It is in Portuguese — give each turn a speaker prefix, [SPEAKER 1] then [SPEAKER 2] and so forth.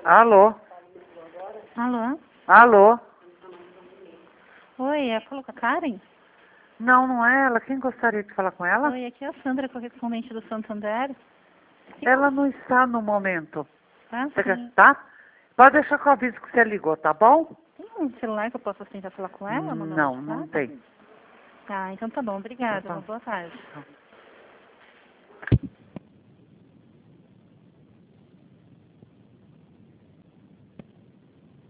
[SPEAKER 1] Alô?
[SPEAKER 2] Alô?
[SPEAKER 1] Alô?
[SPEAKER 2] Oi, falou com a Karen?
[SPEAKER 1] Não, não é ela. Quem gostaria de falar com ela?
[SPEAKER 2] Oi, aqui é a Sandra, correspondente do Santander.
[SPEAKER 1] Ela não está no momento.
[SPEAKER 2] Ah,
[SPEAKER 1] Você quer,
[SPEAKER 2] sim.
[SPEAKER 1] tá? Pode deixar que eu aviso que você ligou, tá bom?
[SPEAKER 2] Tem um celular que eu posso tentar falar com ela? Mandar um
[SPEAKER 1] Não, não
[SPEAKER 2] WhatsApp?
[SPEAKER 1] tem.
[SPEAKER 2] Ah, então tá bom. Obrigada.
[SPEAKER 1] Tá
[SPEAKER 2] Uma
[SPEAKER 1] bom.
[SPEAKER 2] boa tarde.
[SPEAKER 1] Tá.